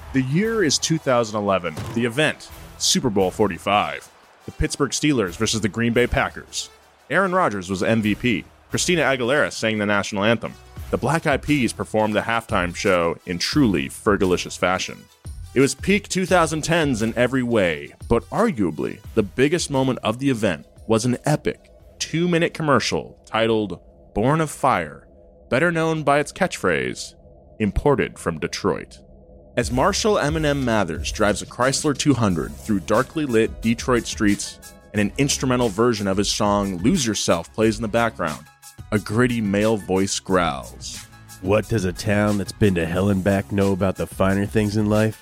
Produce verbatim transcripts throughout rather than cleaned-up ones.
The year is two thousand eleven. The event, Super Bowl forty-five. The Pittsburgh Steelers versus the Green Bay Packers. Aaron Rodgers was M V P. Christina Aguilera sang the national anthem. The Black Eyed Peas performed the halftime show in truly Fergalicious fashion. It was peak twenty tens in every way, but arguably the biggest moment of the event was an epic two-minute commercial titled Born of Fire, better known by its catchphrase, imported from Detroit. As Marshall Eminem Mathers drives a Chrysler two hundred through darkly lit Detroit streets and an instrumental version of his song Lose Yourself plays in the background, a gritty male voice growls. What does a town that's been to hell and back know about the finer things in life?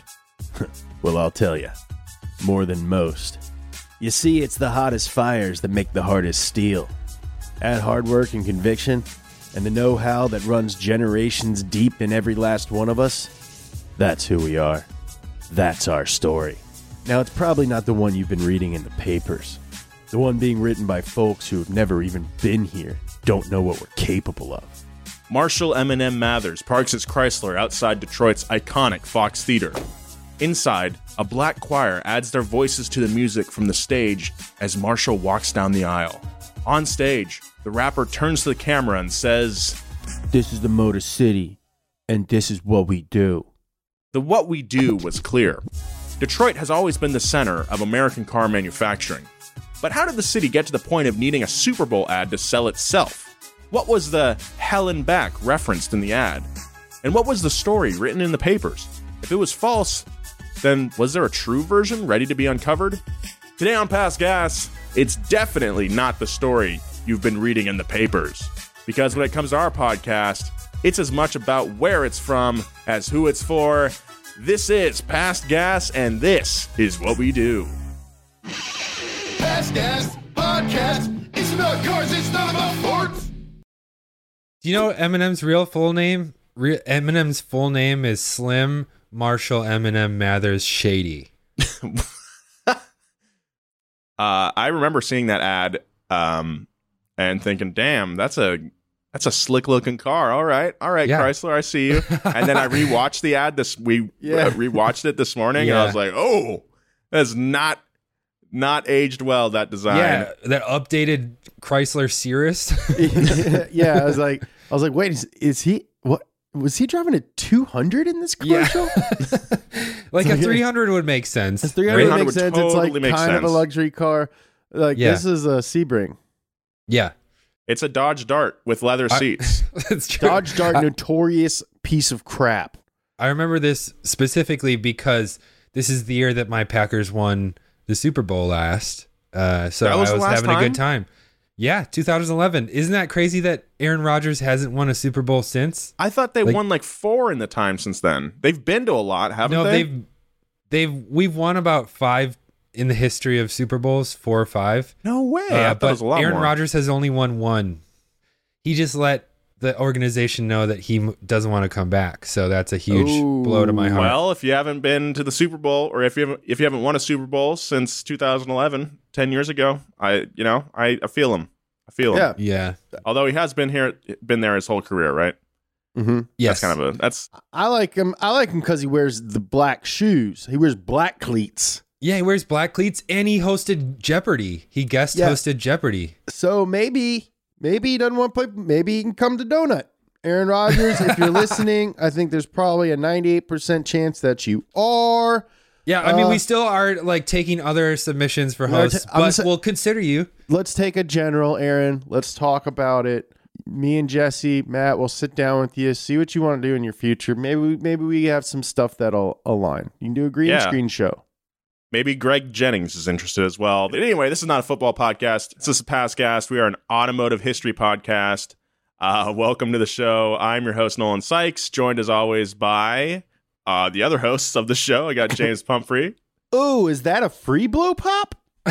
Well, I'll tell you. More than most. You see, it's the hottest fires that make the hardest steel. Add hard work and conviction, and the know-how that runs generations deep in every last one of us. That's who we are. That's our story. Now, it's probably not the one you've been reading in the papers. The one being written by folks who have never even been here, don't know what we're capable of. Marshall Eminem Mathers parks his Chrysler outside Detroit's iconic Fox Theater. Inside, a black choir adds their voices to the music from the stage as Marshall walks down the aisle. On stage, the rapper turns to the camera and says, "This is the Motor City, and this is what we do." The what we do was clear. Detroit has always been the center of American car manufacturing. But how did the city get to the point of needing a Super Bowl ad to sell itself? What was the hell and back referenced in the ad? And what was the story written in the papers? If it was false, then was there a true version ready to be uncovered? Today on Past Gas, it's definitely not the story you've been reading in the papers. Because when it comes to our podcast, it's as much about where it's from as who it's for. This is Past Gas, and this is what we do. Past Gas Podcast. It's about cars, it's not about forts. Do you know Eminem's real full name? Re- Eminem's full name is Slim Marshall Eminem Mathers Shady. uh, I remember seeing that ad um, and thinking, "Damn, that's a that's a slick looking car. All right, all right, Yeah. Chrysler, I see you." And then I rewatched the ad. This we Yeah. uh, rewatched it this morning, and I Yeah. was like, "Oh, that's not not aged well. That design." Yeah, that updated Chrysler Cirrus. Yeah, I was like, I was like, wait, is, is he what? Was he driving a two hundred in this commercial? Like a like- three hundred would make sense. A three hundred three hundred makes would sense. It's like totally make kind of a sense. luxury car. Like Yeah. this is a Sebring. Yeah, It's a Dodge Dart with leather I- seats. that's true. Dodge Dart, I, notorious piece of crap. I remember this specifically because this is the year that my Packers won the Super Bowl last. Uh, so That was I the was last having a time? good time. Yeah, two thousand eleven. Isn't that crazy that Aaron Rodgers hasn't won a Super Bowl since? I thought they Like- won like four in the time since then. They've been to a lot, haven't No, they? they've they've we've won about five in the history of Super Bowls, four or five. No way. I Uh, thought it but was a lot Aaron more. Rodgers has only won one. He just let the organization know that he m- doesn't want to come back. So that's a huge Ooh. blow to my heart. Well, if you haven't been to the Super Bowl, or if you haven't, if you haven't won a Super Bowl since two thousand eleven, ten years ago, I you know I, I feel him. I feel him. Yeah. yeah. Although he has been here, been there his whole career, right? Mm-hmm. Yes. That's kind of a that's I like him. I like him because he wears the black shoes. He wears black cleats. Yeah, he wears black cleats and he hosted Jeopardy. He guest Yeah. hosted Jeopardy. So maybe, maybe he doesn't want to play. Maybe he can come to Donut. Aaron Rodgers, if you're listening, I think there's probably a ninety-eight percent chance that you are. Yeah, I mean, Uh, we still are like taking other submissions for No, hosts, t- I'm but sa- we'll consider you. Let's take a general, Aaron. Let's talk about it. Me and Jesse, Matt, will sit down with you, see what you want to do in your future. Maybe, we, maybe we have some stuff that'll align. You can do a green Yeah. screen show. maybe Greg Jennings is interested as well. But anyway, this is not a football podcast. This is a Past Gas. We are an automotive history podcast. Uh, welcome to the show. I'm your host, Nolan Sykes, joined as always by uh, the other hosts of the show. I got James Pumphrey. Oh, is that a free blow pop?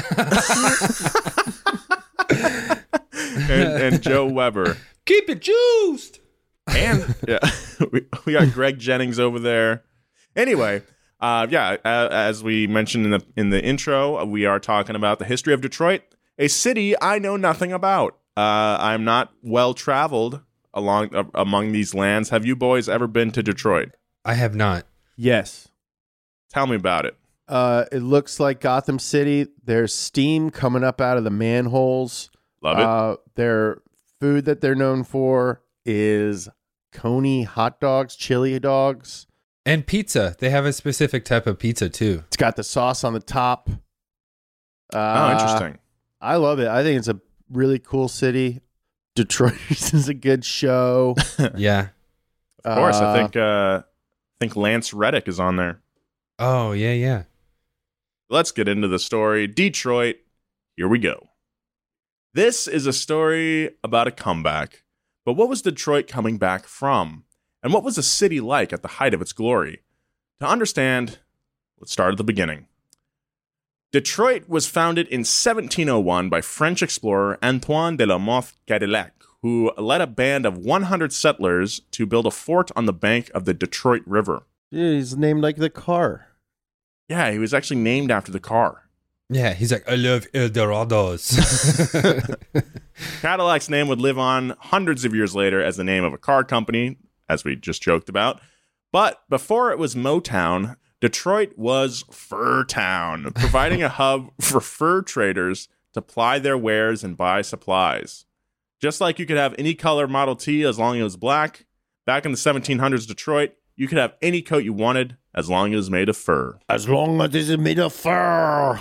and, and Joe Weber. Keep it juiced. And yeah, we, we got Greg Jennings over there. Anyway, uh, yeah, uh, as we mentioned in the in the intro, we are talking about the history of Detroit, a city I know nothing about. Uh, I'm not well traveled along uh, among these lands. Have you boys ever been to Detroit? I have not. Yes. Tell me about it. Uh, it looks like Gotham City. There's steam coming up out of the manholes. Love it. Uh, their food that they're known for is Coney hot dogs, chili dogs. And pizza. They have a specific type of pizza too. It's got the sauce on the top. oh, Uh, interesting. I love it. I think it's a really cool city. Detroit is a good show. Yeah. Of course, Uh, I think uh, I think Lance Reddick is on there. Oh, yeah, yeah. Let's get into the story. Detroit, here we go. This is a story about a comeback. But what was Detroit coming back from? And what was the city like at the height of its glory? To understand, let's start at the beginning. Detroit was founded in seventeen oh one by French explorer Antoine de la Mothe Cadillac, who led a band of one hundred settlers to build a fort on the bank of the Detroit River. Yeah, he's named like the car. Yeah, he was actually named after the car. Yeah, he's like, I love El Dorados. Cadillac's name would live on hundreds of years later as the name of a car company, as we just joked about. But before it was Motown, Detroit was Fur Town, providing a hub for fur traders to ply their wares and buy supplies. Just like you could have any color Model T as long as it was black, back in the seventeen hundreds Detroit, you could have any coat you wanted as long as it was made of fur. As long as it's made of fur.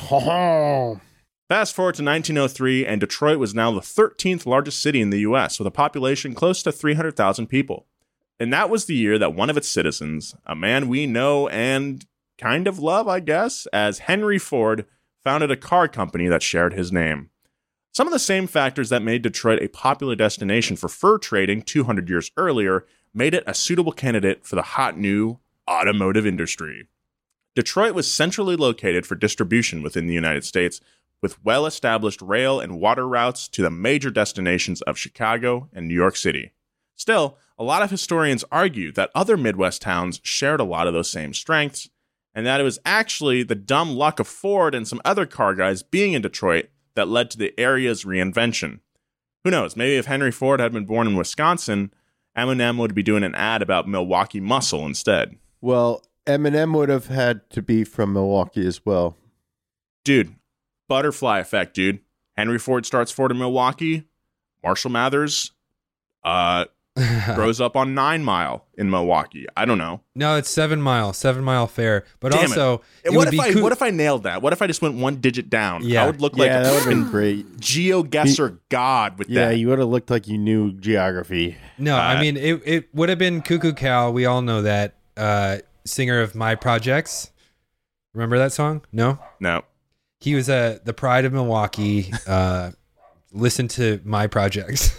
Fast forward to nineteen oh three, and Detroit was now the thirteenth largest city in the U S, with a population close to three hundred thousand people. And that was the year that one of its citizens, a man we know and kind of love, I guess, as Henry Ford, founded a car company that shared his name. Some of the same factors that made Detroit a popular destination for fur trading two hundred years earlier made it a suitable candidate for the hot new automotive industry. Detroit was centrally located for distribution within the United States, with well-established rail and water routes to the major destinations of Chicago and New York City. Still, a lot of historians argue that other Midwest towns shared a lot of those same strengths, and that it was actually the dumb luck of Ford and some other car guys being in Detroit that led to the area's reinvention. Who knows, maybe if Henry Ford had been born in Wisconsin, Eminem would be doing an ad about Milwaukee muscle instead. Well, Eminem would have had to be from Milwaukee as well. Dude, butterfly effect, dude. Henry Ford starts Ford in Milwaukee. Marshall Mathers uh, grows up on Nine Mile in Milwaukee. I don't know. No, it's Seven Mile, Seven Mile Fair. But Damn also, it. it what would if be I coo- what if I nailed that? What if I just went one digit down? Yeah. I would look like Yeah, a that would have been fucking great. GeoGuessr god with Yeah, that. you would have looked like you knew geography. No, Uh, I mean, it, it would have been Cuckoo Cal. We all know that. Uh, singer of My Projects. Remember that song? No? No. He was uh, the pride of Milwaukee. Uh, listen to My Projects.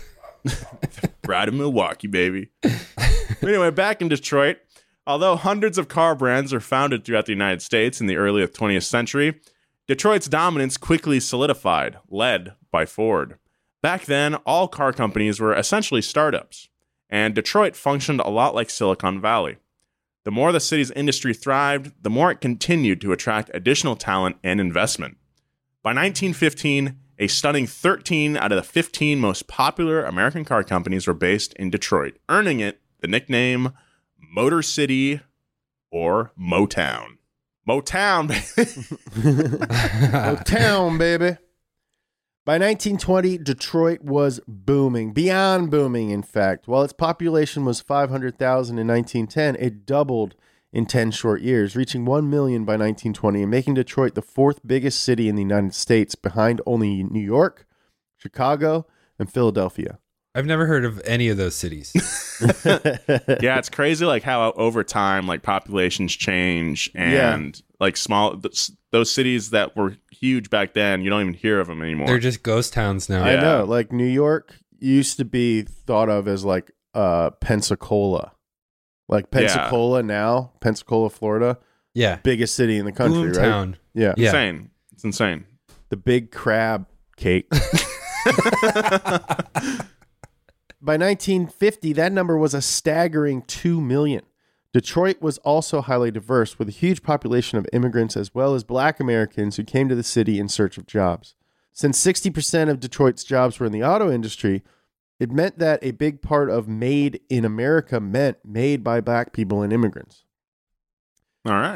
Right in Milwaukee, baby. Anyway, back in Detroit, although hundreds of car brands are founded throughout the United States in the early twentieth century, Detroit's dominance quickly solidified, led by Ford. Back then, all car companies were essentially startups, and Detroit functioned a lot like Silicon Valley. The more the city's industry thrived, the more it continued to attract additional talent and investment. By nineteen fifteen, a stunning thirteen out of the fifteen most popular American car companies were based in Detroit, earning it the nickname Motor City or Motown. Motown, baby. Oh, town, baby. By nineteen twenty, Detroit was booming, beyond booming, in fact. While its population was five hundred thousand in nineteen ten, it doubled in ten short years, reaching one million by nineteen twenty and making Detroit the fourth biggest city in the United States, behind only New York, Chicago, and Philadelphia. I've never heard of any of those cities. Yeah, it's crazy like how over time like populations change and like small th- those cities that were huge back then, you don't even hear of them anymore. They're just ghost towns now. I Yeah. know, like New York used to be thought of as like uh, Pensacola. Like Pensacola now, Pensacola, Florida, Yeah. biggest city in the country, right? Boomtown. Yeah. Yeah. insane. It's insane. The big crab cake. By nineteen fifty, that number was a staggering two million. Detroit was also highly diverse, with a huge population of immigrants as well as black Americans who came to the city in search of jobs. Since sixty percent of Detroit's jobs were in the auto industry, it meant that a big part of made in America meant made by black people and immigrants. All right.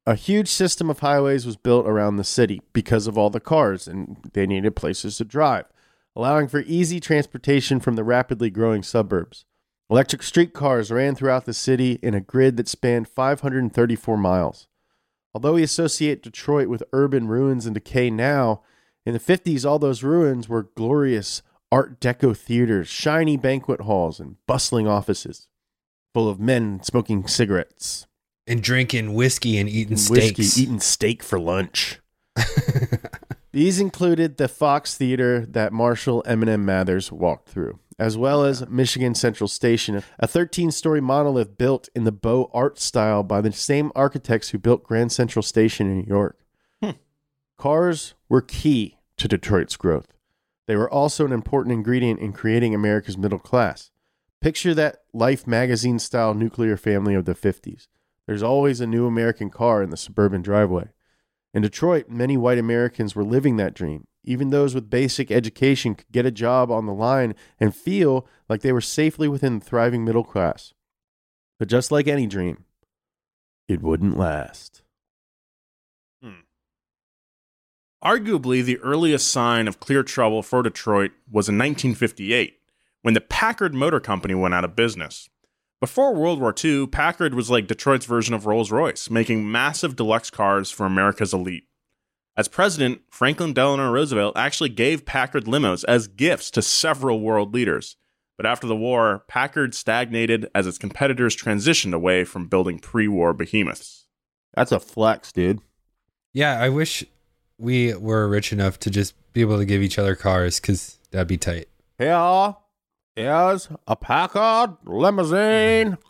A huge system of highways was built around the city because of all the cars, and they needed places to drive, allowing for easy transportation from the rapidly growing suburbs. Electric streetcars ran throughout the city in a grid that spanned five hundred thirty-four miles. Although we associate Detroit with urban ruins and decay now, in the fifties, all those ruins were glorious Art Deco theaters, shiny banquet halls, and bustling offices full of men smoking cigarettes. And drinking whiskey and eating And steaks. whiskey, eating steak for lunch. These included the Fox Theater that Marshall Eminem Mathers walked through, as well as Michigan Central Station, a thirteen-story monolith built in the Beaux Art style by the same architects who built Grand Central Station in New York. Hmm. Cars were key to Detroit's growth. They were also an important ingredient in creating America's middle class. Picture that Life magazine-style nuclear family of the fifties. There's always a new American car in the suburban driveway. In Detroit, many white Americans were living that dream. Even those with basic education could get a job on the line and feel like they were safely within the thriving middle class. But just like any dream, it wouldn't last. Hmm. Arguably, the earliest sign of clear trouble for Detroit was in nineteen fifty-eight, when the Packard Motor Company went out of business. Before World War Two, Packard was like Detroit's version of Rolls-Royce, making massive deluxe cars for America's elite. As president, Franklin Delano Roosevelt actually gave Packard limos as gifts to several world leaders. But after the war, Packard stagnated as its competitors transitioned away from building pre-war behemoths. That's a flex, dude. Yeah, I wish we were rich enough to just be able to give each other cars, because that'd be tight. Here is a Packard limousine.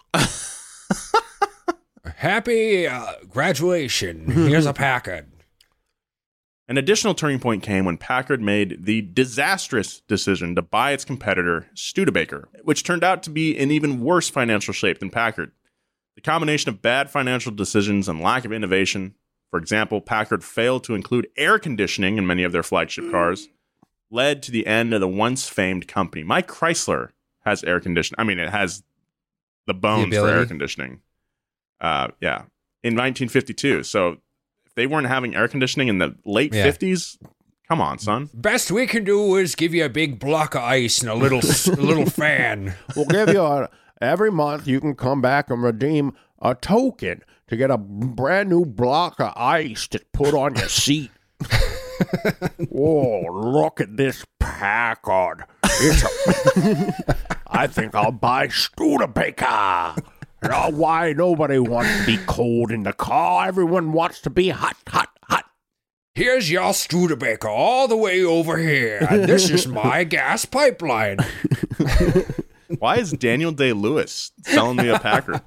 Happy uh, graduation. Here's a Packard. An additional turning point came when Packard made the disastrous decision to buy its competitor, Studebaker, which turned out to be in even worse financial shape than Packard. The combination of bad financial decisions and lack of innovation, for example, Packard failed to include air conditioning in many of their flagship cars, led to the end of the once famed company. My Chrysler has air conditioning. I mean, it has the bones The for air ability. conditioning. Uh, yeah, in nineteen fifty-two. So if they weren't having air conditioning in the late Yeah. fifties, come on, son. Best we can do is give you a big block of ice and a little a little fan. We'll give you a, every month you can come back and redeem a token to get a brand new block of ice to put on your seat. Whoa, look at this Packard. It's a I think I'll buy Studebaker. Oh, why nobody wants to be cold in the car? Everyone wants to be hot, hot, hot. Here's your Studebaker all the way over here. And this is my gas pipeline. Why is Daniel Day-Lewis selling me a Packard?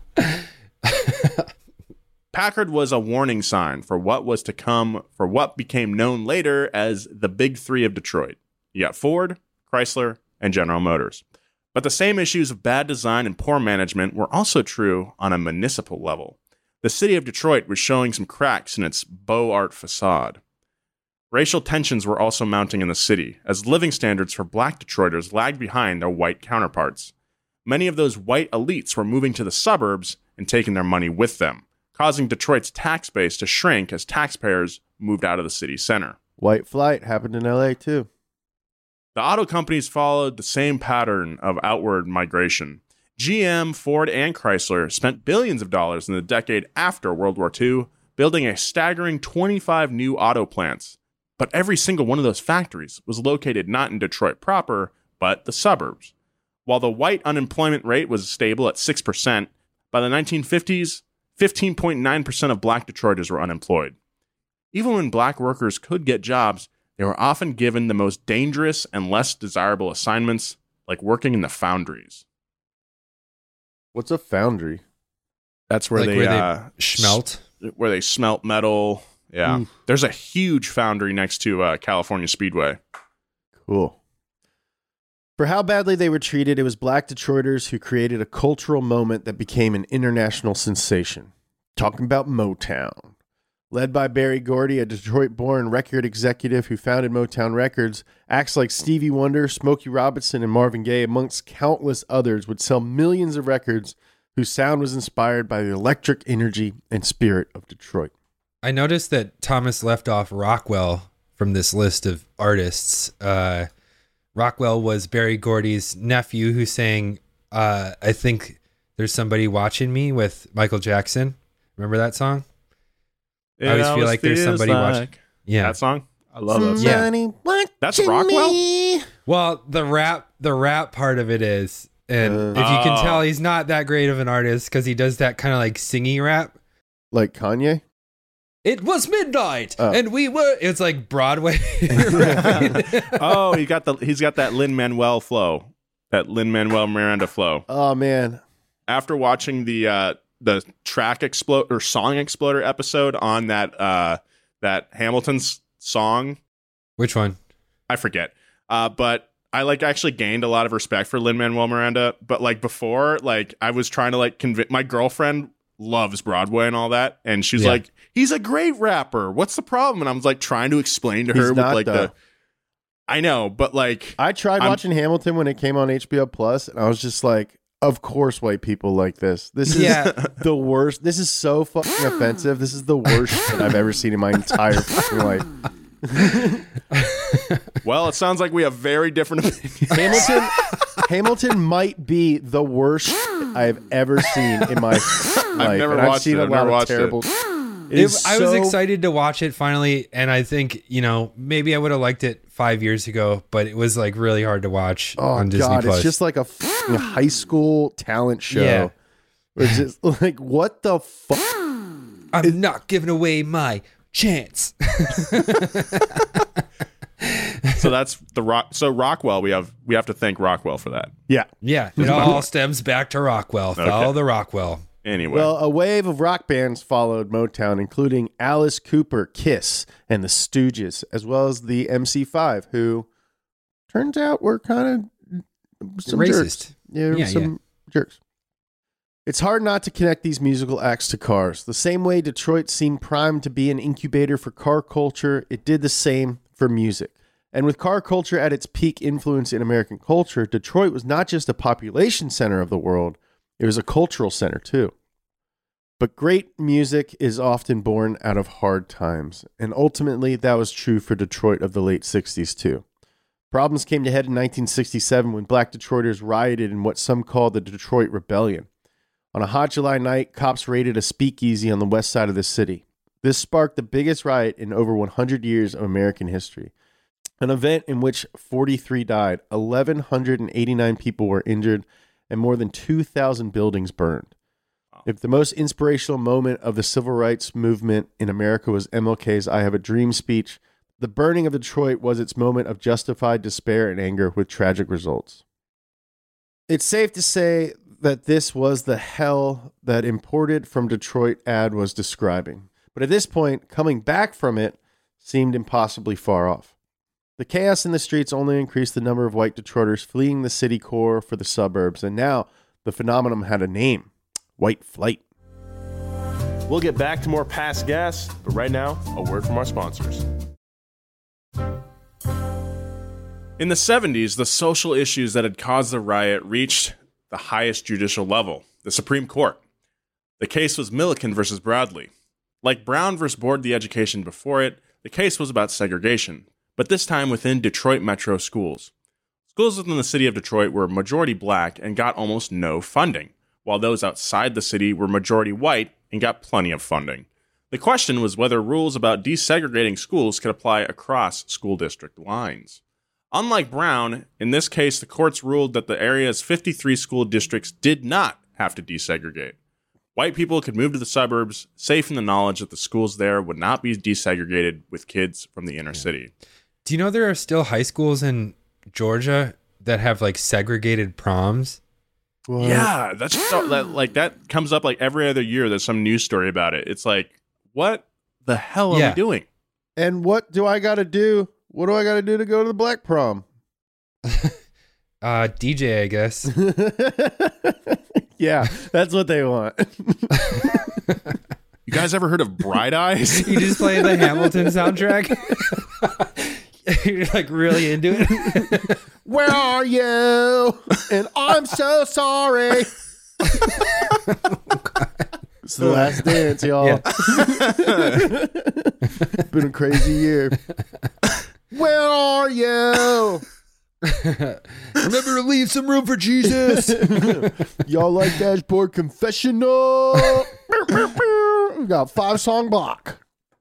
Packard was a warning sign for what was to come for what became known later as the Big Three of Detroit. You got Ford, Chrysler, and General Motors. But the same issues of bad design and poor management were also true on a municipal level. The city of Detroit was showing some cracks in its Beaux Art facade. Racial tensions were also mounting in the city, as living standards for black Detroiters lagged behind their white counterparts. Many of those white elites were moving to the suburbs and taking their money with them, causing Detroit's tax base to shrink as taxpayers moved out of the city center. White flight happened in L A too. The auto companies followed the same pattern of outward migration. G M, Ford, and Chrysler spent billions of dollars in the decade after World War Two, building a staggering twenty-five new auto plants. But every single one of those factories was located not in Detroit proper, but the suburbs. While the white unemployment rate was stable at six percent, by the nineteen fifties, fifteen point nine percent of black Detroiters were unemployed. Even when black workers could get jobs, they were often given the most dangerous and less desirable assignments, like working in the foundries. What's a foundry? That's where Like they, where they uh, Schmelt. s- where they smelt metal. Yeah, Oof. there's a huge foundry next to uh, California Speedway. Cool. For how badly they were treated, it was black Detroiters who created a cultural moment that became an international sensation. Talking about Motown. Led by Barry Gordy, a Detroit-born record executive who founded Motown Records, acts like Stevie Wonder, Smokey Robinson, and Marvin Gaye, amongst countless others, would sell millions of records whose sound was inspired by the electric energy and spirit of Detroit. I noticed that Thomas left off Rockwell from this list of artists. Uh, Rockwell was Berry Gordy's nephew who sang, uh, I think There's Somebody Watching Me with Michael Jackson. Remember that song? It I always feel always like there's feels somebody like- watching. Yeah. That song? I love that song. Yeah. Somebody watching That's Rockwell? me. Well, the rap, the rap part of it is, and Uh, if you can Oh. tell, he's not that great of an artist because he does that kind of like singy rap. Like Kanye? It was midnight, Oh. and we were. It's like Broadway. rapping. Oh, he got the he's got that Lin-Manuel flow. That Lin-Manuel Miranda flow. Oh, man. After watching the uh the track explode or song exploder episode on that uh that Hamilton's song, Which one? I forget. Uh but I like actually gained a lot of respect for Lin-Manuel Miranda, but like before, like I was trying to like convince my girlfriend loves Broadway and all that, and she's Yeah. like, he's a great rapper. What's the problem? And I was like trying to explain to her He's with not, like though. the I know, but like I tried I'm- watching Hamilton when it came on H B O Plus, and I was just like, of course white people like this. This is Yeah. the worst. This is so fucking offensive. This is the worst shit I've ever seen in my entire fucking life. well, it sounds like we have very different opinions. Hamilton Hamilton might be the worst shit I've ever seen in my life. never and I've watched seen it. a I've lot never of watched it. terrible. It It- is I was so- excited to watch it finally, and I think you know maybe I would have liked it five years ago, but it was like really hard to watch Oh on Disney god, Plus. it's just like a fucking high school talent show. Yeah. It's just like, what the fuck? I'm not giving away my chance. So that's the rock. So Rockwell, we have we have to thank Rockwell for that. Yeah. Yeah, it all stems back to Rockwell. Follow Okay. the Rockwell. Anyway, Well, a wave of rock bands followed Motown, including Alice Cooper, Kiss, and the Stooges, as well as the M C five, who turns out were kind of some Racist. jerks. Yeah, Yeah, some jerks. It's hard not to connect these musical acts to cars. The same way Detroit seemed primed to be an incubator for car culture, it did the same for music. And with car culture at its peak influence in American culture, Detroit was not just a population center of the world, it was a cultural center too. But great music is often born out of hard times, and ultimately that was true for Detroit of the late sixties too. Problems came to head in nineteen sixty-seven when black Detroiters rioted in what some call the Detroit Rebellion. On a hot July night, cops raided a speakeasy on the west side of the city. This sparked the biggest riot in over one hundred years of American history. An event in which forty-three died, one thousand one hundred eighty-nine people were injured, and more than two thousand buildings burned. If the most inspirational moment of the civil rights movement in America was M L K's I Have a Dream speech, the burning of Detroit was its moment of justified despair and anger with tragic results. It's safe to say that this was the hell that Imported from Detroit ad was describing. But at this point, coming back from it seemed impossibly far off. The chaos in the streets only increased the number of white Detroiters fleeing the city core for the suburbs, and now the phenomenon had a name: white flight. We'll get back to more Past Gas, but right now, a word from our sponsors. in the seventies, the social issues that had caused the riot reached the highest judicial level, the Supreme Court. The case was Milliken versus Bradley. Like Brown versus Board the Education before it, the case was about segregation, but this time within Detroit metro schools. Schools within the city of Detroit were majority black and got almost no funding, while those outside the city were majority white and got plenty of funding. The question was whether rules about desegregating schools could apply across school district lines. Unlike Brown, in this case, the courts ruled that the area's fifty-three school districts did not have to desegregate. White people could move to the suburbs, safe in the knowledge that the schools there would not be desegregated with kids from the inner city. Do you know there are still high schools in Georgia that have like segregated proms? What? Yeah, that's so, that, like that comes up like every other year. There's some news story about it. It's like, what the hell are Yeah. we doing? And what do I got to do? What do I got to do to go to the black prom? Uh, D J, I guess. Yeah, that's what they want. You guys ever heard of Bright Eyes? You just play the Hamilton soundtrack. You're like really into it. Where are you? And I'm so sorry. It's the last dance, y'all. Yeah. Been a crazy year. Where are you? Remember to leave some room for Jesus. Y'all like Dashboard Confessional? We got five song block.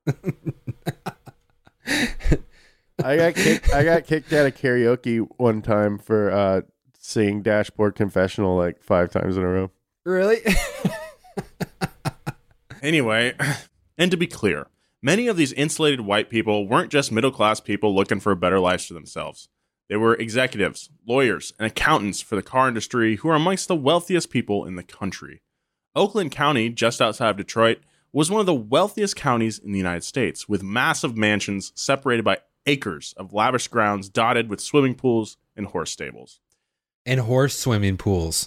I got kicked. I got kicked out of karaoke one time for uh, singing Dashboard Confessional like five times in a row. Really? Anyway, and to be clear, many of these insulated white people weren't just middle-class people looking for a better life for themselves. They were executives, lawyers, and accountants for the car industry who are amongst the wealthiest people in the country. Oakland County, just outside of Detroit, was one of the wealthiest counties in the United States, with massive mansions separated by acres of lavish grounds dotted with swimming pools and horse stables. And horse swimming pools.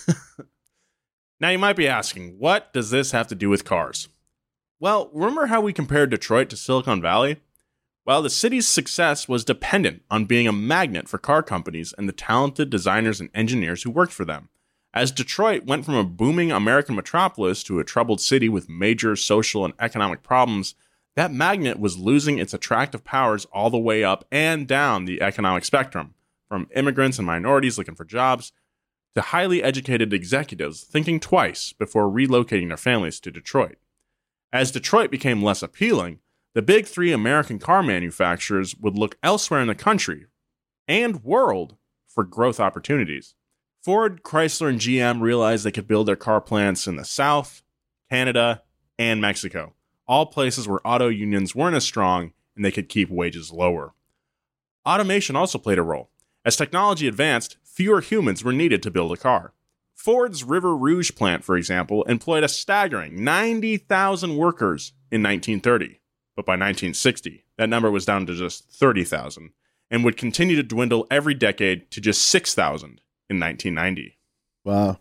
Now you might be asking, what does this have to do with cars? Well, remember how we compared Detroit to Silicon Valley? Well, the city's success was dependent on being a magnet for car companies and the talented designers and engineers who worked for them. As Detroit went from a booming American metropolis to a troubled city with major social and economic problems, that magnet was losing its attractive powers all the way up and down the economic spectrum, from immigrants and minorities looking for jobs to highly educated executives thinking twice before relocating their families to Detroit. As Detroit became less appealing, the big three American car manufacturers would look elsewhere in the country and world for growth opportunities. Ford, Chrysler, and G M realized they could build their car plants in the South, Canada, and Mexico, all places where auto unions weren't as strong and they could keep wages lower. Automation also played a role. As technology advanced, fewer humans were needed to build a car. Ford's River Rouge plant, for example, employed a staggering ninety thousand workers in nineteen thirty. But by nineteen sixty, that number was down to just thirty thousand and would continue to dwindle every decade to just six thousand in nineteen ninety. Wow.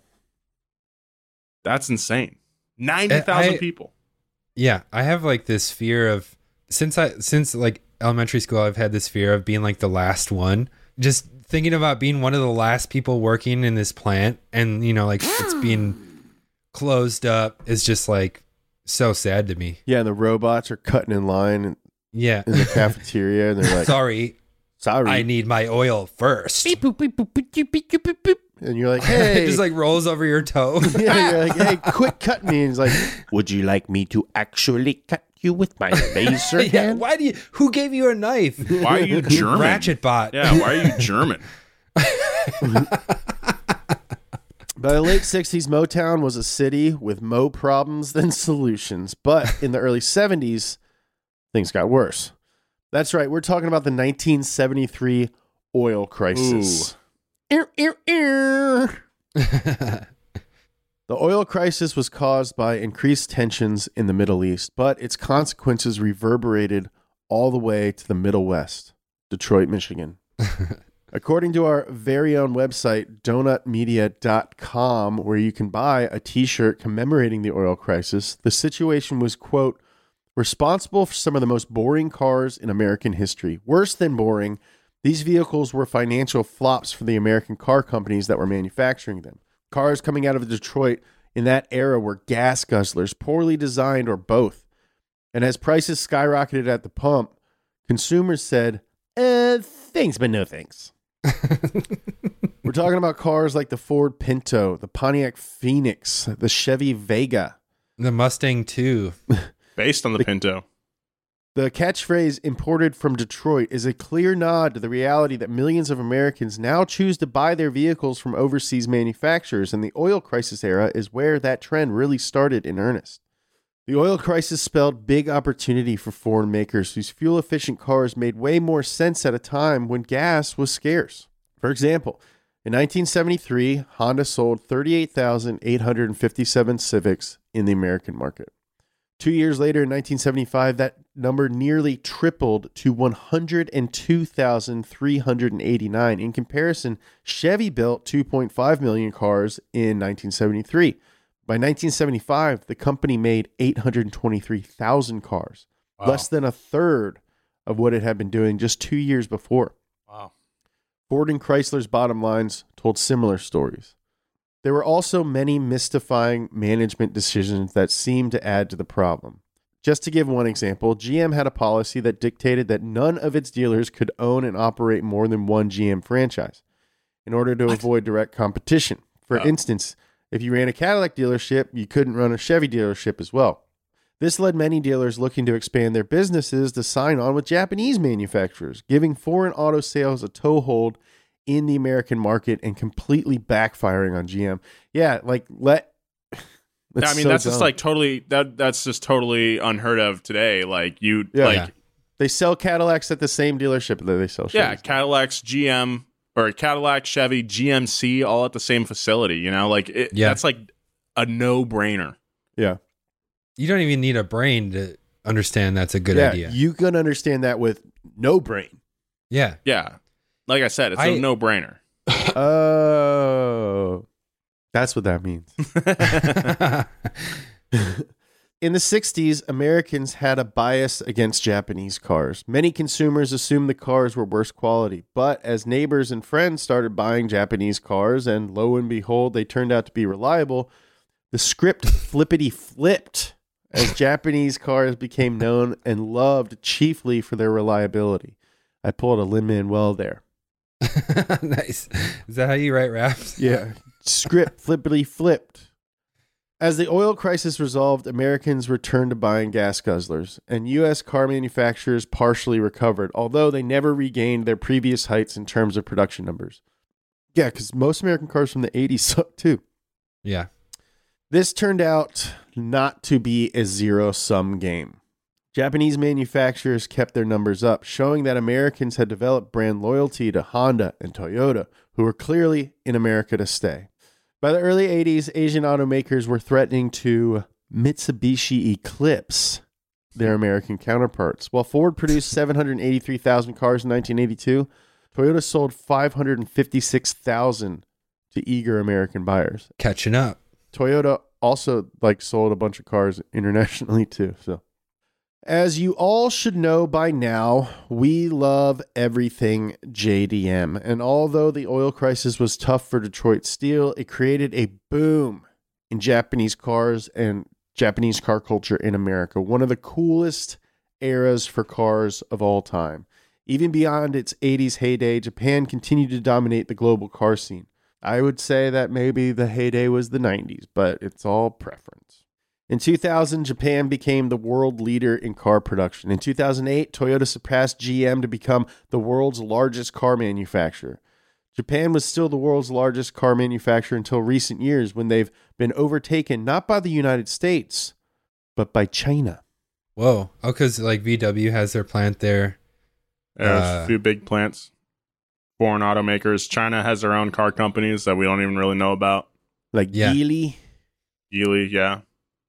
That's insane. ninety thousand I- people. Yeah, I have like this fear of since I since like elementary school, I've had this fear of being like the last one. Just thinking about being one of the last people working in this plant, and you know, like it's being closed up is just like so sad to me. Yeah, and the robots are cutting in line in, Yeah, in the cafeteria, and they're like, sorry, "Sorry, I need my oil first. beep, boop, beep, boop, beep, beep, beep, beep, beep. And you're like, "Hey," It just like rolls over your toe. yeah, you're like, "Hey, quit cutting me." And he's like, "Would you like me to actually cut you with my laser Yeah, hand?" why do you? Who gave you a knife? Why are you German? Ratchet bot. Yeah, why are you German? By the late sixties, Motown was a city with more problems than solutions. But in the early seventies, things got worse. That's right. We're talking about the nineteen seventy-three oil crisis. Ear, ear, ear. The oil crisis was caused by increased tensions in the Middle East, but its consequences reverberated all the way to the Middle West, Detroit, Michigan. According to our very own website, donut media dot com, where you can buy a t-shirt commemorating the oil crisis, the situation was, quote, responsible for some of the most boring cars in American history. Worse than boring, these vehicles were financial flops for the American car companies that were manufacturing them. Cars coming out of Detroit in that era were gas guzzlers, poorly designed, or both. And as prices skyrocketed at the pump, consumers said, eh, thanks, but no thanks. We're talking about cars like the Ford Pinto, the Pontiac Phoenix, the Chevy Vega. The Mustang too. Based on the Pinto. The catchphrase imported from Detroit is a clear nod to the reality that millions of Americans now choose to buy their vehicles from overseas manufacturers, and the oil crisis era is where that trend really started in earnest. The oil crisis spelled big opportunity for foreign makers whose fuel-efficient cars made way more sense at a time when gas was scarce. For example, in nineteen seventy-three, Honda sold thirty-eight thousand eight hundred fifty-seven Civics in the American market. Two years later, in nineteen seventy-five, that number nearly tripled to one hundred two thousand three hundred eighty-nine. In comparison, Chevy built two point five million cars in nineteen seventy-three. By nineteen seventy-five, the company made eight hundred twenty-three thousand cars, Wow. less than a third of what it had been doing just two years before. Wow. Ford and Chrysler's bottom lines told similar stories. There were also many mystifying management decisions that seemed to add to the problem. Just to give one example, G M had a policy that dictated that none of its dealers could own and operate more than one G M franchise in order to What? avoid direct competition. For Oh. instance, if you ran a Cadillac dealership, you couldn't run a Chevy dealership as well. This led many dealers looking to expand their businesses to sign on with Japanese manufacturers, giving foreign auto sales a toehold in the American market and completely backfiring on G M. Yeah, like let. I mean, so that's just dumb. like totally that that's just totally unheard of today. Like you, Yeah. like Yeah. They sell Cadillacs at the same dealership that they sell Chevys. yeah, Cadillacs, G M, or Cadillac, Chevy, G M C, all at the same facility. You know, like it, Yeah. that's like a no brainer. Yeah. You don't even need a brain to understand that's a good yeah, idea. you can understand that with no brain. yeah. Yeah, like I said, it's I- a no brainer. Oh, that's what that means. In the sixties, Americans had a bias against Japanese cars. Many consumers assumed the cars were worse quality, but as neighbors and friends started buying Japanese cars, and lo and behold, they turned out to be reliable, the script flippity flipped as Japanese cars became known and loved chiefly for their reliability. I pulled a Lin-Manuel there. Nice. Is that how you write raps? Yeah. Script flippity flipped. As the oil crisis resolved, Americans returned to buying gas guzzlers, and U S car manufacturers partially recovered, although they never regained their previous heights in terms of production numbers. Yeah, because most American cars from the eighties sucked too. Yeah. This turned out not to be a zero-sum game. Japanese manufacturers kept their numbers up, showing that Americans had developed brand loyalty to Honda and Toyota, who were clearly in America to stay. By the early eighties, Asian automakers were threatening to Mitsubishi Eclipse their American counterparts. While Ford produced seven hundred eighty-three thousand cars in nineteen eighty-two, Toyota sold five hundred fifty-six thousand to eager American buyers. Catching up. Toyota also like sold a bunch of cars internationally too. So, as you all should know by now, we love everything J D M. And although the oil crisis was tough for Detroit steel, it created a boom in Japanese cars and Japanese car culture in America. One of the coolest eras for cars of all time. Even beyond its eighties heyday, Japan continued to dominate the global car scene. I would say that maybe the heyday was the nineties, but it's all preference. In two thousand, Japan became the world leader in car production. In two thousand eight, Toyota surpassed G M to become the world's largest car manufacturer. Japan was still the world's largest car manufacturer until recent years, when they've been overtaken not by the United States, but by China. Whoa. Oh, because like V W has their plant there. There's Uh, a few big plants, foreign automakers. China has their own car companies that we don't even really know about. Like Yeah. Geely. Geely, yeah.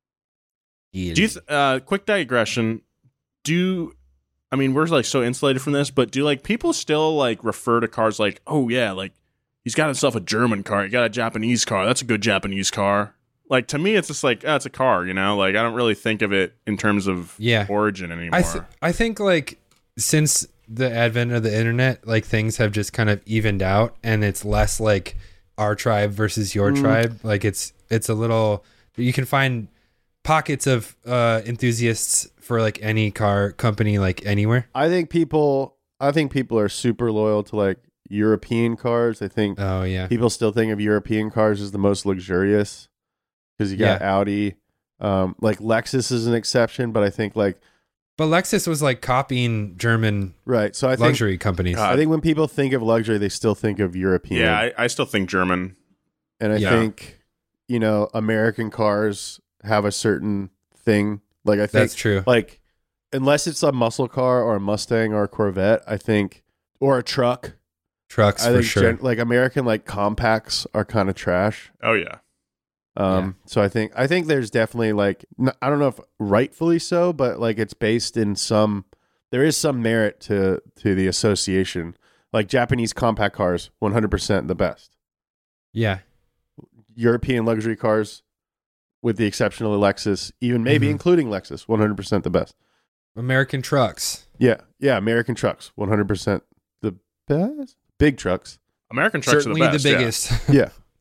Do you th- uh, quick digression? Do I mean we're like so insulated from this, but do like people still like refer to cars like, oh yeah, like he's got himself a German car, he got a Japanese car, that's a good Japanese car. Like to me, it's just like oh, it's a car, you know. Like I don't really think of it in terms of Yeah. origin anymore. I th- I think like since the advent of the internet, like things have just kind of evened out, and it's less like our tribe versus your Mm. tribe. Like it's it's a little, you can find pockets of uh, enthusiasts for like any car company, like anywhere. I think people I think people are super loyal to like European cars. I think Oh yeah, people still think of European cars as the most luxurious because you got Audi. Um, like Lexus is an exception, but I think like but Lexus was like copying German right. So I think luxury companies. God. I think when people think of luxury, they still think of European. yeah, I, I still think German. and I Yeah. think you know American cars have a certain thing. Like I think That's true. like unless it's a muscle car or a Mustang or a Corvette, I think, or a truck. Trucks I for think sure. gen- like American like compacts are kind of trash. Oh yeah, Um, so I think I think there's definitely like n- I don't know if rightfully so, but like it's based in some there is some merit to to the association. Like Japanese compact cars, one hundred percent the best. yeah. European luxury cars, with the exception of the Lexus, even maybe Mhm. including Lexus, one hundred percent the best. American trucks. Yeah, yeah, American trucks, one hundred percent the best. Big trucks, American trucks Certainly are the best. the yeah. biggest. yeah.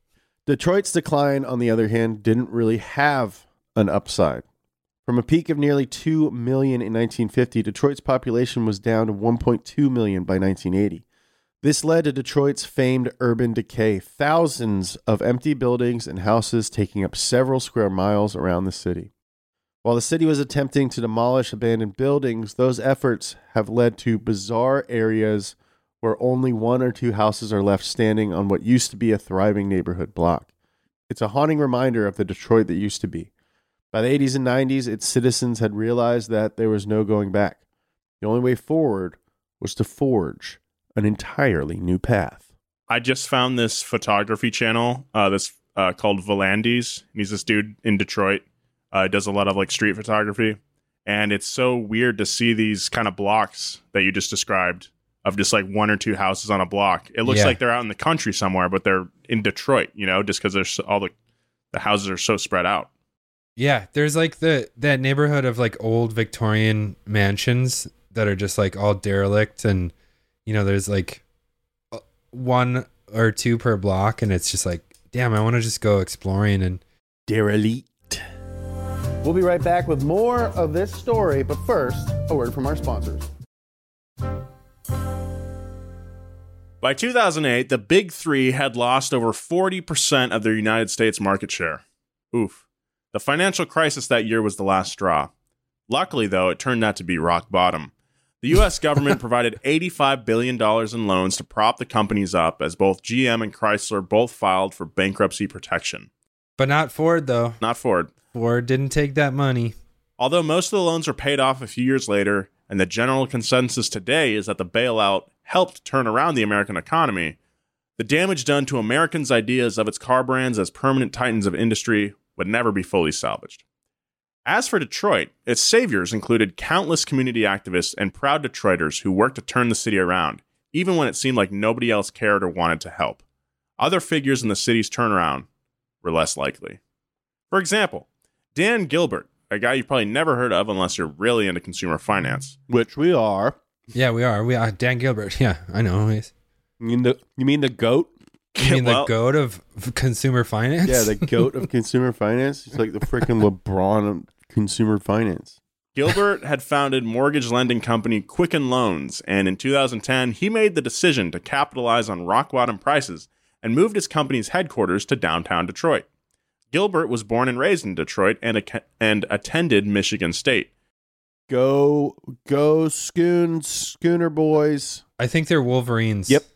Detroit's decline, on the other hand, didn't really have an upside. From a peak of nearly two million in nineteen fifty, Detroit's population was down to one point two million by nineteen eighty. This led to Detroit's famed urban decay, thousands of empty buildings and houses taking up several square miles around the city. While the city was attempting to demolish abandoned buildings, those efforts have led to bizarre areas where only one or two houses are left standing on what used to be a thriving neighborhood block. It's a haunting reminder of the Detroit that used to be. By the eighties and nineties, its citizens had realized that there was no going back. The only way forward was to forge an entirely new path. I just found this photography channel uh, that's uh, called Volandes. He's this dude in Detroit. Uh, does a lot of like street photography. And it's so weird to see these kind of blocks that you just described of just like one or two houses on a block. It looks Yeah. like they're out in the country somewhere, but they're in Detroit, you know, just because there's all the, the houses are so spread out. Yeah, there's like the that neighborhood of like old Victorian mansions that are just like all derelict, and you know, there's like one or two per block, and it's just like, damn, I want to just go exploring. And Derelict. We'll be right back with more of this story, but first, a word from our sponsors. By two thousand eight, the Big Three had lost over forty percent of their United States market share. Oof. The financial crisis that year was the last straw. Luckily, though, it turned out to be rock bottom. The U S government provided eighty-five billion dollars in loans to prop the companies up, as both G M and Chrysler both filed for bankruptcy protection. but not Ford though. Not Ford. Ford didn't take that money. Although most of the loans were paid off a few years later, and the general consensus today is that the bailout helped turn around the American economy, the damage done to Americans' ideas of its car brands as permanent titans of industry would never be fully salvaged. As for Detroit, its saviors included countless community activists and proud Detroiters who worked to turn the city around, even when it seemed like nobody else cared or wanted to help. Other figures in the city's turnaround were less likely. For example, Dan Gilbert, a guy you've probably never heard of unless you're really into consumer finance. Which we are. Yeah, we are. We are Dan Gilbert. Yeah, I know. He's, You mean the, you mean the goat? you mean Well- the goat of consumer finance? Yeah, the goat of consumer finance. He's like the freaking LeBron of consumer finance. Gilbert had founded mortgage lending company Quicken Loans, and in two thousand ten, he made the decision to capitalize on rock bottom prices and moved his company's headquarters to downtown Detroit. Gilbert was born and raised in Detroit and, ac- and attended Michigan State. Go, go, Schoon, Schooner boys. I think they're Wolverines. Yep.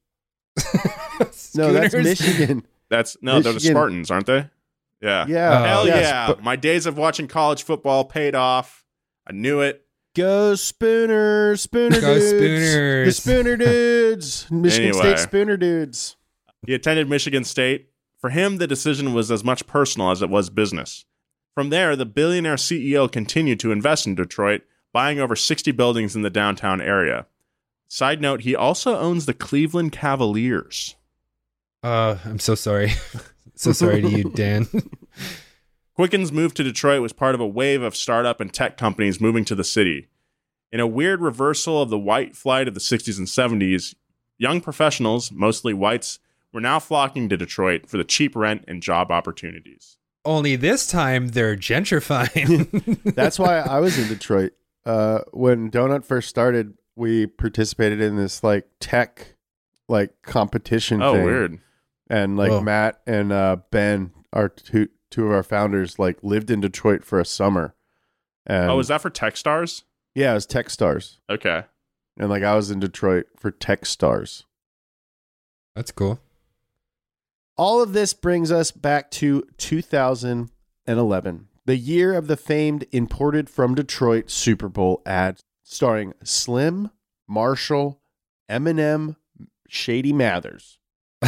No, that's Schooners? Michigan. That's no, they're the Michigan. Spartans, aren't they? Yeah. Yeah. Oh. Hell yes, yeah. but My days of watching college football paid off. I knew it. Go Spooner, Spooner Go dudes. Spooners. The Spooner dudes. Michigan Anyway. State Spooner dudes. He attended Michigan State. For him, the decision was as much personal as it was business. From there, the billionaire C E O continued to invest in Detroit, buying over sixty buildings in the downtown area. Side note, he also owns the Cleveland Cavaliers. Uh, I'm so sorry. So sorry to you, Dan. Quicken's move to Detroit was part of a wave of startup and tech companies moving to the city. In a weird reversal of the white flight of the sixties and seventies, young professionals, mostly whites, were now flocking to Detroit for the cheap rent and job opportunities. Only this time they're gentrifying. That's why I was in Detroit. Uh, when Donut first started, we participated in this like tech like competition Oh, thing. weird. And like Oh. Matt and uh, Ben, our two two of our founders, like lived in Detroit for a summer. And Oh, is that for Techstars? yeah, it was Techstars. Okay. And like I was in Detroit for Techstars. That's cool. All of this brings us back to two thousand eleven, the year of the famed imported from Detroit Super Bowl ad starring Slim, Marshall, Eminem, Shady Mathers.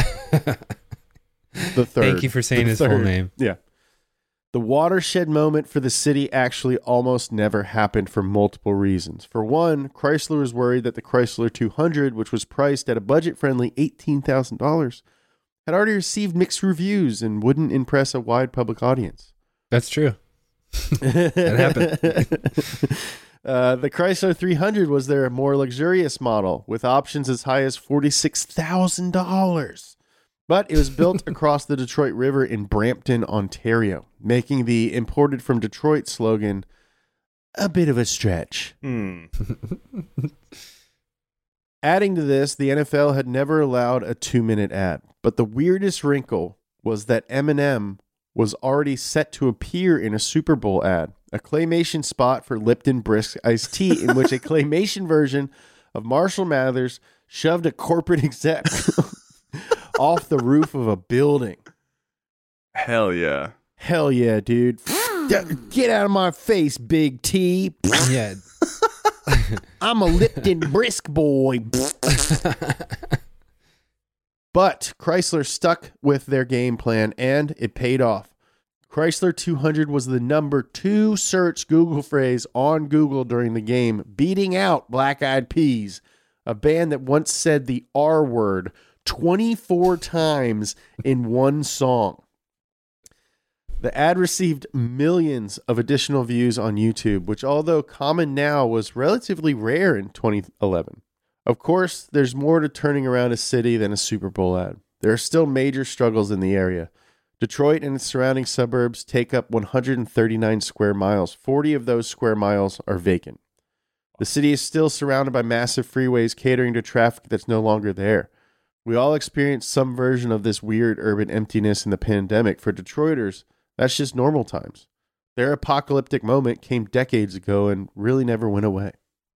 The third. Thank you for saying The his full third. name. Yeah. The watershed moment for the city actually almost never happened for multiple reasons. For one, Chrysler was worried that the Chrysler two hundred, which was priced at a budget-friendly eighteen thousand dollars, had already received mixed reviews and wouldn't impress a wide public audience. That's true. That happened. uh, the Chrysler three hundred was their more luxurious model, with options as high as forty-six thousand dollars. But it was built across the Detroit River in Brampton, Ontario, making the imported from Detroit slogan a bit of a stretch. Hmm. Adding to this, the N F L had never allowed a two-minute ad. But the weirdest wrinkle was that Eminem was already set to appear in a Super Bowl ad, a claymation spot for Lipton Brisk iced tea, in which a claymation version of Marshall Mathers shoved a corporate exec off the roof of a building. Hell yeah. Hell yeah, dude. Get out of my face, Big T. Yeah. I'm a Lipton Brisk boy. But Chrysler stuck with their game plan, and it paid off. Chrysler two hundred was the number two search Google phrase on Google during the game, beating out Black Eyed Peas, a band that once said the R word twenty-four times in one song. The ad received millions of additional views on YouTube, which, although common now, was relatively rare in twenty eleven. Of course, there's more to turning around a city than a Super Bowl ad. There are still major struggles in the area. Detroit and its surrounding suburbs take up one hundred thirty-nine square miles. forty of those square miles are vacant. The city is still surrounded by massive freeways catering to traffic that's no longer there. We all experienced some version of this weird urban emptiness in the pandemic. For Detroiters, that's just normal times. Their apocalyptic moment came decades ago and really never went away.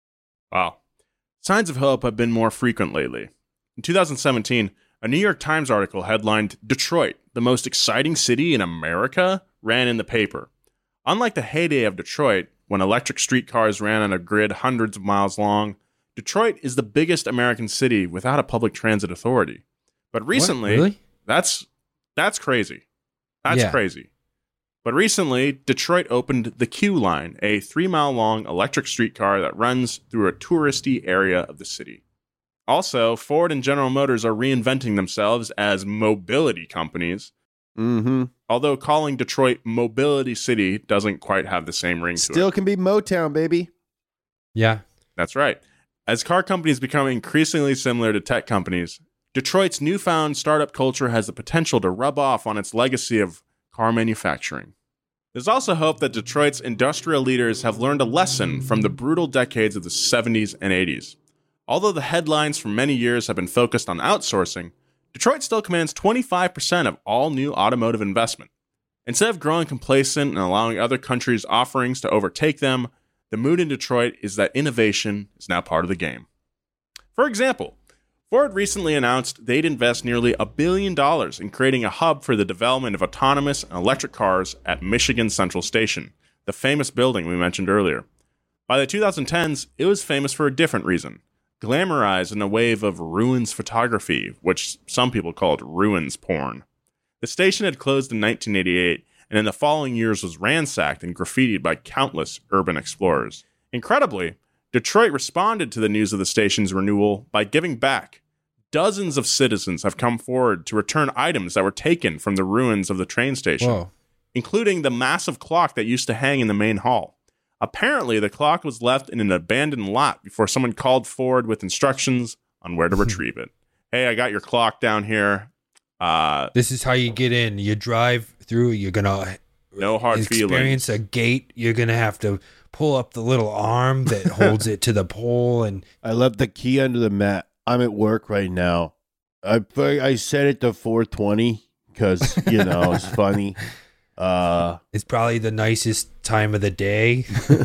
Wow. Signs of hope have been more frequent lately. In two thousand seventeen, a New York Times article headlined, "Detroit, the most exciting city in America," ran in the paper. Unlike the heyday of Detroit, when electric streetcars ran on a grid hundreds of miles long, Detroit is the biggest American city without a public transit authority. But recently, What? Really? that's that's crazy. That's Yeah. crazy. But recently, Detroit opened the Q Line, a three-mile-long electric streetcar that runs through a touristy area of the city. Also, Ford and General Motors are reinventing themselves as mobility companies, Mm-hmm. although calling Detroit Mobility City doesn't quite have the same ring to it. Still can be Motown, baby. Yeah. That's right. As car companies become increasingly similar to tech companies, Detroit's newfound startup culture has the potential to rub off on its legacy of car manufacturing. There's also hope that Detroit's industrial leaders have learned a lesson from the brutal decades of the seventies and eighties. Although the headlines for many years have been focused on outsourcing, Detroit still commands twenty-five percent of all new automotive investment. Instead of growing complacent and allowing other countries' offerings to overtake them, the mood in Detroit is that innovation is now part of the game. For example, Ford recently announced they'd invest nearly a billion dollars in creating a hub for the development of autonomous and electric cars at Michigan Central Station, the famous building we mentioned earlier. By the twenty tens, it was famous for a different reason, glamorized in a wave of ruins photography, which some people called ruins porn. The station had closed in nineteen eighty-eight, and in the following years was ransacked and graffitied by countless urban explorers. Incredibly, Detroit responded to the news of the station's renewal by giving back. Dozens of citizens have come forward to return items that were taken from the ruins of the train station, Whoa. including the massive clock that used to hang in the main hall. Apparently, the clock was left in an abandoned lot before someone called Ford with instructions on where to retrieve it. Hey, I got your clock down here. Uh, This is how you get in. You drive through, you're going to no hard experience feelings. a gate. You're going to have to pull up the little arm that holds it to the pole. And I left the key under the mat. I'm at work right now. I I set it to four twenty because, you know, it's funny. Uh, it's probably the nicest time of the day.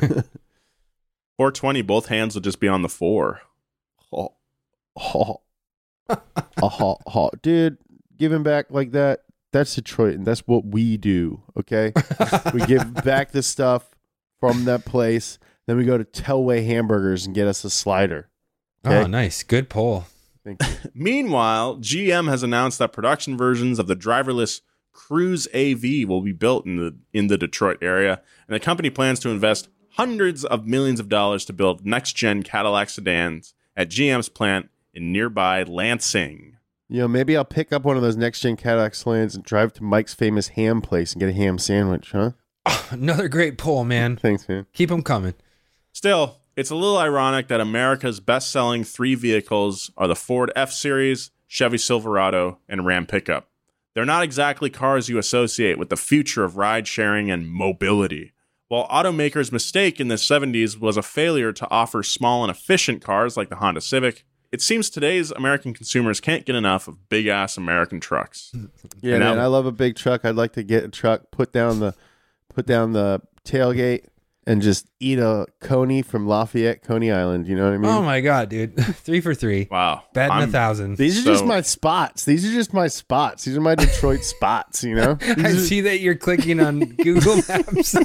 four twenty, both hands will just be on the four. oh, oh, oh, oh. Dude, giving back like that, that's Detroit, and that's what we do, okay? We give back the stuff from that place, then we go to Telway Hamburgers and get us a slider. Okay? Oh, nice. Good poll. Thank you. Meanwhile, G M has announced that production versions of the driverless Cruise A V will be built in the in the Detroit area, and the company plans to invest hundreds of millions of dollars to build next-gen Cadillac sedans at G M's plant in nearby Lansing. You know, maybe I'll pick up one of those next-gen Cadillac slants and drive to Mike's famous ham place and get a ham sandwich, huh? Oh, another great poll, man. Thanks, man. Keep them coming. Still, it's a little ironic that America's best-selling three vehicles are the Ford F-Series, Chevy Silverado, and Ram pickup. They're not exactly cars you associate with the future of ride-sharing and mobility. While automakers' mistake in the seventies was a failure to offer small and efficient cars like the Honda Civic, it seems today's American consumers can't get enough of big-ass American trucks. Yeah, And man, that- I love a big truck. I'd like to get a truck, put down the put down the tailgate, and just eat a Coney from Lafayette, Coney Island. You know what I mean? Oh my god, dude! Three for three. Wow. Batting I'm- a thousand. These are just So- my spots. These are just my spots. These are my Detroit spots, you know? I These are- see that you're clicking on Google Maps.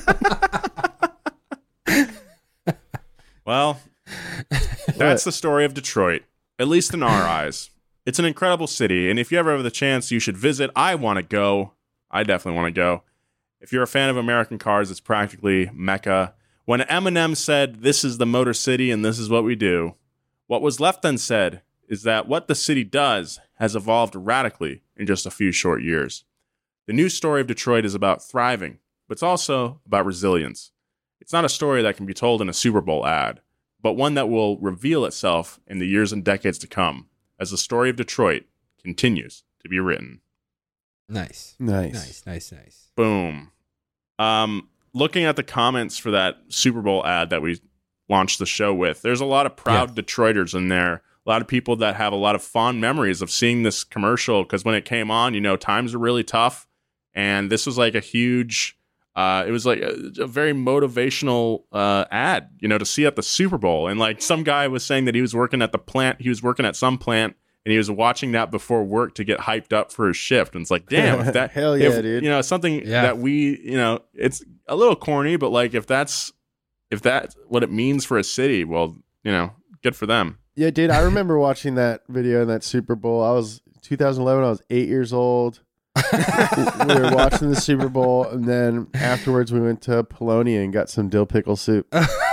Well, that's the story of Detroit, at least in our eyes. It's an incredible city, and if you ever have the chance, you should visit. I want to go. I definitely want to go. If you're a fan of American cars, it's practically Mecca. When Eminem said, "This is the Motor City and this is what we do," what was left unsaid is that what the city does has evolved radically in just a few short years. The new story of Detroit is about thriving, but it's also about resilience. It's not a story that can be told in a Super Bowl ad, but one that will reveal itself in the years and decades to come as the story of Detroit continues to be written. Nice, nice. nice, nice, nice. Boom. Um, looking at the comments for that Super Bowl ad that we launched the show with, there's a lot of proud Detroiters in there. A lot of people that have a lot of fond memories of seeing this commercial because when it came on, you know, times were really tough. And this was like a huge, uh, it was like a, a very motivational uh, ad, you know, to see at the Super Bowl. And like some guy was saying that he was working at the plant, he was working at some plant, and he was watching that before work to get hyped up for his shift. And it's like, damn, if that, Hell yeah, if, dude. you know, something Yeah. that we, you know, it's a little corny, but like if that's, if that's what it means for a city, well, you know, good for them. Yeah, dude, I remember watching that video in that Super Bowl. I was two thousand eleven, I was eight years old. We were watching the Super Bowl, and then afterwards we went to Polonia and got some dill pickle soup.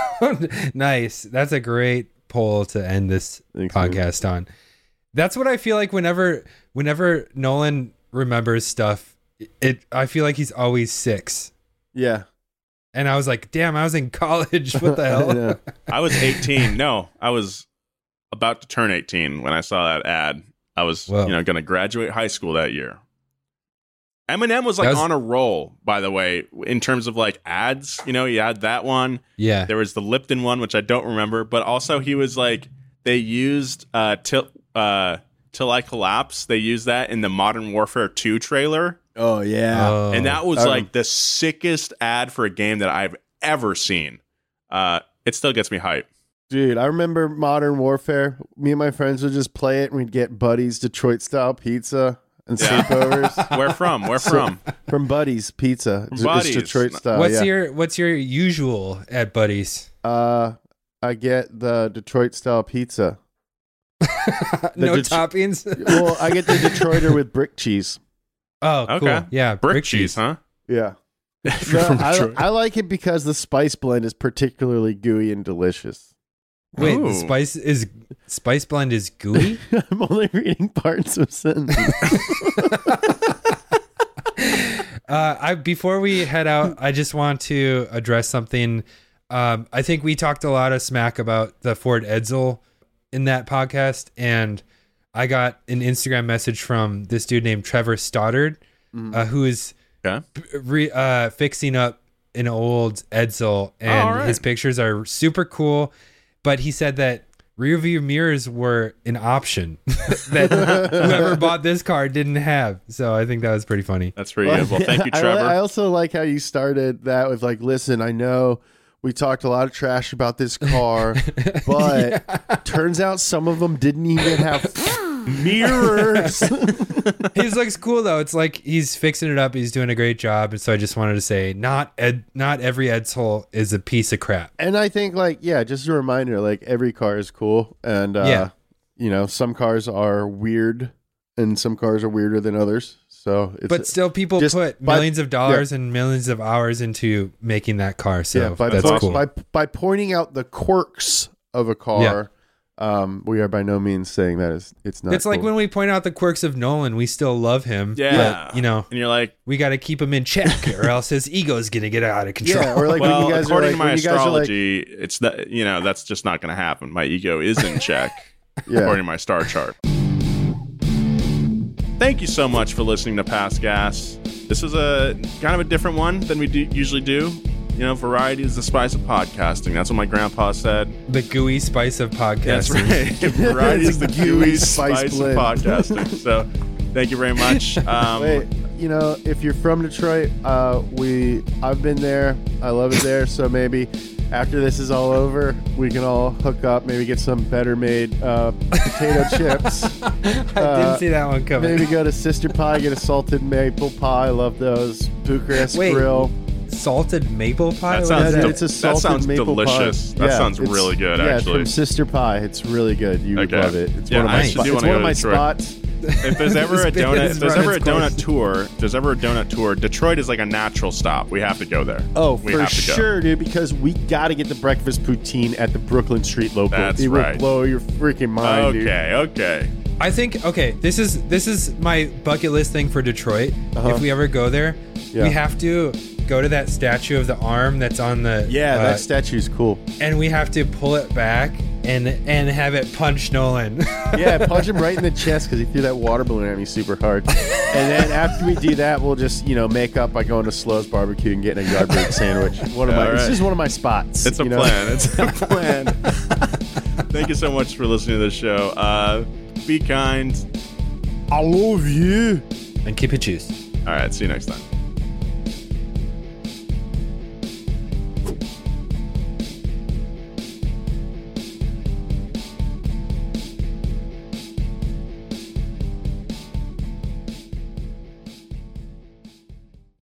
Nice. That's a great poll to end this Thanks, man. podcast on. That's what I feel like whenever whenever Nolan remembers stuff, it I feel like he's always six. Yeah. And I was like, damn, I was in college. What the I hell? know. I was eighteen. No, I was about to turn eighteen when I saw that ad. I was, Whoa. you know, going to graduate high school that year. Eminem was like That was- on a roll, by the way, in terms of like ads. You know, he had that one. Yeah. There was the Lipton one, which I don't remember, but also he was like, they used uh, till uh, till I Collapse. They used that in the Modern Warfare two trailer, Oh, yeah. Oh. and that was Um, like the sickest ad for a game that I've ever seen. Uh, it still gets me hyped. Dude, I remember Modern Warfare. Me and my friends would just play it, and we'd get Buddy's Detroit-style pizza and Yeah. sleepovers. Where from? Where from? From Buddy's Pizza. It's- Buddy's. It's Detroit style. What's yeah. your what's your usual at Buddy's? Uh, I get the Detroit style pizza. No Det- toppings? Well, I get the Detroiter with brick cheese. Oh, cool. Okay. Yeah, Brick, cheese, huh? Yeah. If you're No, from I, Detroit. I like it because the spice blend is particularly gooey and delicious. Wait, Ooh. the spice is spice blend is gooey? I'm only reading parts of sentences. Uh, I before we head out, I just want to address something. Um, I think we talked a lot of smack about the Ford Edsel in that podcast, and I got an Instagram message from this dude named Trevor Stoddard, uh, who is Okay. p- re, uh, fixing up an old Edsel, and all right. his pictures are super cool. But he said that rear view mirrors were an option that whoever bought this car didn't have. So I think that was pretty funny. That's pretty good. Well, thank you, I, Trevor. I also like how you started that with like, listen, I know we talked a lot of trash about this car, but turns out some of them didn't even have mirrors. His looks cool though. It's like he's fixing it up. He's doing a great job. And so I just wanted to say, not Ed, not every Edsel is a piece of crap. And I think like, yeah, just a reminder, like every car is cool. And, uh, Yeah. you know, some cars are weird and some cars are weirder than others. So it's, But still, people just put by- millions of dollars and millions of hours into making that car. So yeah, by, that's po- cool. by, by pointing out the quirks of a car, um, we are by no means saying that it's, it's not It's like cool. when we point out the quirks of Nolan, we still love him. Yeah. But, you know, and you're like, we got to keep him in check or else his ego's going to get out of control. Yeah, or like well, when you guys are according like, to my when you guys are like, astrology, it's that, you know, that's just not going to happen. My ego is in check, yeah. according to my star chart. thank you so much for listening to Pass Gas. This was a kind of a different one than we do, usually do. You know, variety is the spice of podcasting. That's what my grandpa said. The gooey spice of podcasting. That's right. Variety is the gooey spice, spice of podcasting. So, thank you very much. Um, Wait, you know, if you're from Detroit, uh, we I've been there. I love it there. So maybe after this is all over, we can all hook up. Maybe get some better made uh, potato chips. I didn't see that one coming. Maybe go to Sister Pie, get a salted maple pie. I love those. Bucharest Wait. Grill. Salted maple pie? That sounds, Yeah, del- it's a that salted sounds maple delicious. pie. That Yeah, sounds it's- really good, yeah, actually. from Sister Pie. It's really good. You would Okay. love it. It's Yeah, one of I my, should spo- do it's wanna one of go my to Detroit. spots. If there's ever a This bit donut, has if there's run ever a its donut course. tour, if there's ever a donut tour, Detroit is like a natural stop. We have to go there. Oh, we for have to go. sure, dude, because we got to get the breakfast poutine at the Brooklyn Street local. That's it right. will blow your freaking mind, dude. Okay, okay. I think okay, this is this is my bucket list thing for Detroit. Uh-huh. If we ever go there, Yeah. we have to go to that statue of the arm that's on the Yeah, uh, that statue's cool. and we have to pull it back and and have it punch Nolan. Yeah, punch him right in the chest because he threw that water balloon at me super hard. And then after we do that, we'll just you know make up by going to Slow's Barbecue and getting a Yardbird sandwich. One of my, All it's right. just one of my spots. It's a you know? plan. It's a plan. Thank you so much for listening to this show. Uh, be kind. I love you. And keep it juice. All right, see you next time.